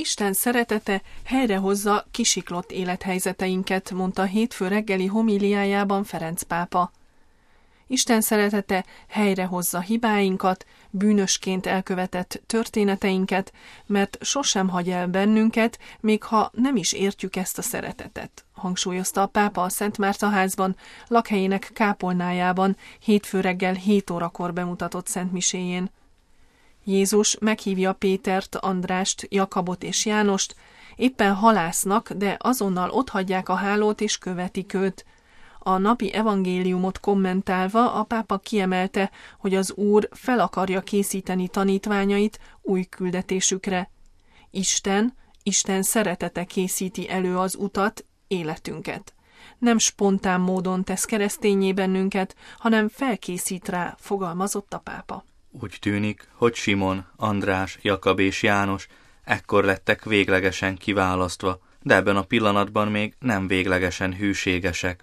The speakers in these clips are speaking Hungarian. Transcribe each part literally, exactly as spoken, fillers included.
Isten szeretete helyrehozza kisiklott élethelyzeteinket, mondta a hétfő reggeli homíliájában Ferenc pápa. Isten szeretete helyrehozza hibáinkat, bűnösként elkövetett történeteinket, mert sosem hagy el bennünket, még ha nem is értjük ezt a szeretetet, hangsúlyozta a pápa a Szent Márta házban, lakhelyének kápolnájában hétfő reggel hét órakor bemutatott szentmiséjén. Jézus meghívja Pétert, Andrást, Jakabot és Jánost, éppen halásznak, de azonnal otthagyják a hálót és követik őt. A napi evangéliumot kommentálva a pápa kiemelte, hogy az Úr fel akarja készíteni tanítványait új küldetésükre. Isten, Isten szeretete készíti elő az utat, életünket. Nem spontán módon tesz kereszténnyé bennünket, hanem felkészít rá, fogalmazott a pápa. Úgy tűnik, hogy Simon, András, Jakab és János ekkor lettek véglegesen kiválasztva, de ebben a pillanatban még nem véglegesen hűségesek.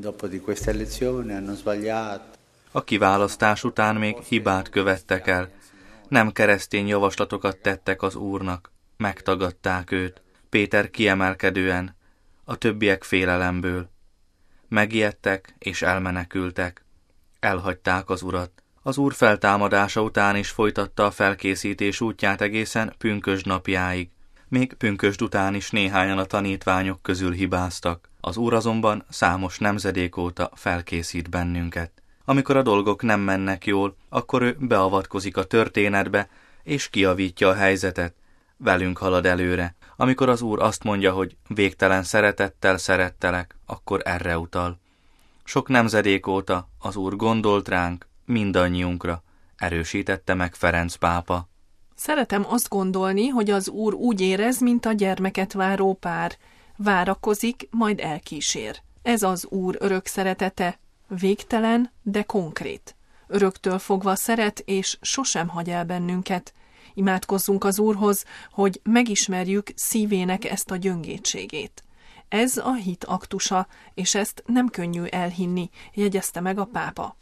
A kiválasztás után még hibát követtek el. Nem keresztény javaslatokat tettek az Úrnak, megtagadták őt. Péter kiemelkedően, a többiek félelemből. Megijedtek és elmenekültek. Elhagyták az Urat. Az Úr feltámadása után is folytatta a felkészítés útját egészen pünkösd napjáig. Még pünkösd után is néhányan a tanítványok közül hibáztak. Az Úr azonban számos nemzedék óta felkészít bennünket. Amikor a dolgok nem mennek jól, akkor ő beavatkozik a történetbe, és kijavítja a helyzetet. Velünk halad előre. Amikor az Úr azt mondja, hogy végtelen szeretettel szerettelek, akkor erre utal. Sok nemzedék óta az Úr gondolt ránk, mindannyiunkra, erősítette meg Ferenc pápa. Szeretem azt gondolni, hogy az Úr úgy érez, mint a gyermeket váró pár. Várakozik, majd elkísér. Ez az Úr örök szeretete, végtelen, de konkrét. Öröktől fogva szeret, és sosem hagy el bennünket. Imádkozzunk az Úrhoz, hogy megismerjük szívének ezt a gyöngétségét. Ez a hit aktusa, és ezt nem könnyű elhinni, jegyezte meg a pápa.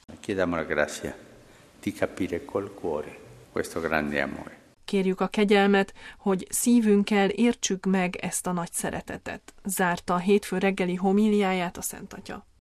Kérjük a kegyelmet, hogy szívünkkel értsük meg ezt a nagy szeretetet, zárta a hétfő reggeli homíliáját a Szent Atya.